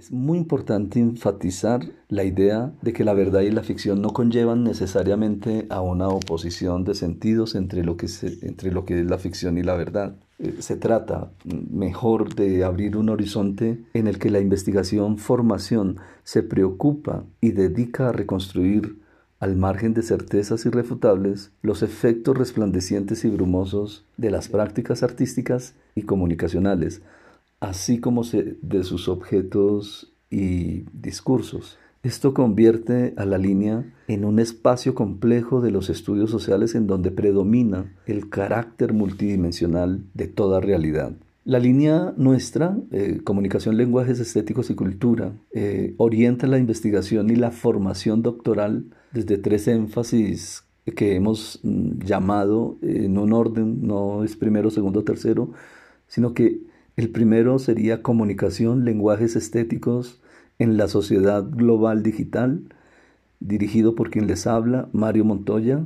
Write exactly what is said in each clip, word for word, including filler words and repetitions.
Es muy importante enfatizar la idea de que la verdad y la ficción no conllevan necesariamente a una oposición de sentidos entre lo que, se- entre lo que es la ficción y la verdad. Eh, Se trata mm, mejor de abrir un horizonte en el que la investigación formación se preocupa y dedica a reconstruir, al margen de certezas irrefutables, los efectos resplandecientes y brumosos de las prácticas artísticas y comunicacionales, así como se- de sus objetos y discursos. Esto convierte a la línea en un espacio complejo de los estudios sociales en donde predomina el carácter multidimensional de toda realidad. La línea nuestra, eh, Comunicación, Lenguajes Estéticos y Cultura, eh, orienta la investigación y la formación doctoral desde tres énfasis que hemos mm, llamado eh, en un orden, no es primero, segundo, tercero, sino que el primero sería comunicación, lenguajes estéticos en la sociedad global digital, dirigido por quien les habla, Mario Montoya.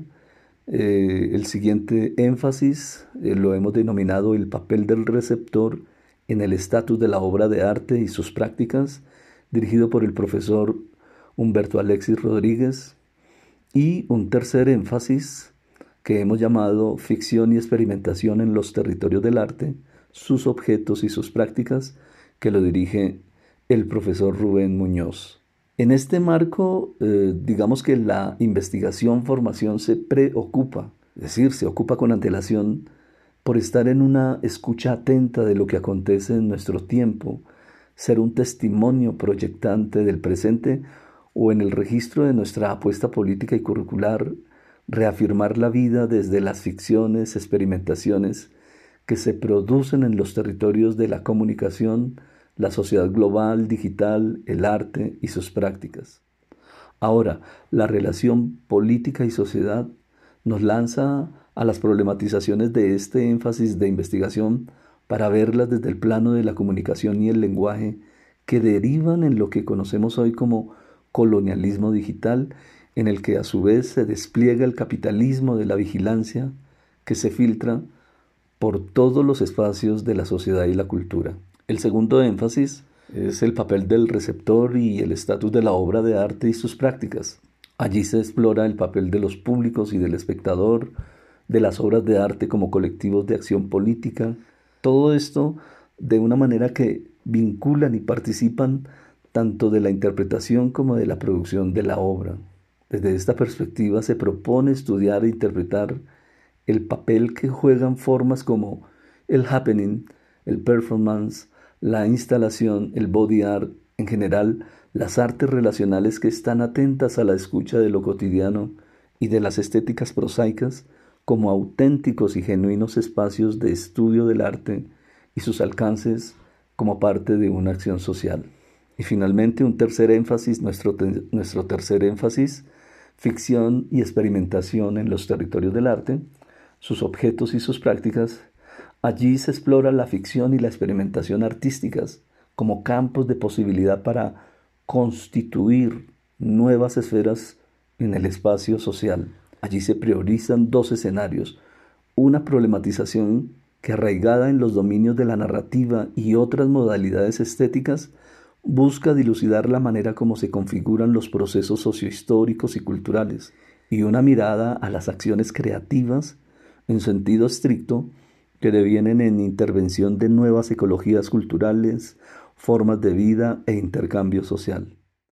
Eh, el siguiente énfasis eh, lo hemos denominado el papel del receptor en el estatus de la obra de arte y sus prácticas, dirigido por el profesor Humberto Alexis Rodríguez. Y un tercer énfasis que hemos llamado ficción y experimentación en los territorios del arte, sus objetos y sus prácticas, que lo dirige el profesor Rubén Muñoz. En este marco, eh, digamos que la investigación, formación se preocupa, es decir, se ocupa con antelación por estar en una escucha atenta de lo que acontece en nuestro tiempo, ser un testimonio proyectante del presente o en el registro de nuestra apuesta política y curricular, reafirmar la vida desde las ficciones, experimentaciones que se producen en los territorios de la comunicación, la sociedad global, digital, el arte y sus prácticas. Ahora, la relación política y sociedad nos lanza a las problematizaciones de este énfasis de investigación para verlas desde el plano de la comunicación y el lenguaje que derivan en lo que conocemos hoy como colonialismo digital, en el que a su vez se despliega el capitalismo de la vigilancia que se filtra por todos los espacios de la sociedad y la cultura. El segundo énfasis es el papel del receptor y el estatus de la obra de arte y sus prácticas. Allí se explora el papel de los públicos y del espectador, de las obras de arte como colectivos de acción política. Todo esto de una manera que vinculan y participan tanto de la interpretación como de la producción de la obra. Desde esta perspectiva se propone estudiar e interpretar el papel que juegan formas como el happening, el performance, la instalación, el body art, en general, las artes relacionales que están atentas a la escucha de lo cotidiano y de las estéticas prosaicas como auténticos y genuinos espacios de estudio del arte y sus alcances como parte de una acción social. Y finalmente, un tercer énfasis, nuestro, te- nuestro tercer énfasis, ficción y experimentación en los territorios del arte, sus objetos y sus prácticas. Allí se explora la ficción y la experimentación artísticas como campos de posibilidad para constituir nuevas esferas en el espacio social. Allí se priorizan dos escenarios: una problematización que, arraigada en los dominios de la narrativa y otras modalidades estéticas, busca dilucidar la manera como se configuran los procesos sociohistóricos y culturales, y una mirada a las acciones creativas en sentido estricto que devienen en intervención de nuevas ecologías culturales, formas de vida e intercambio social.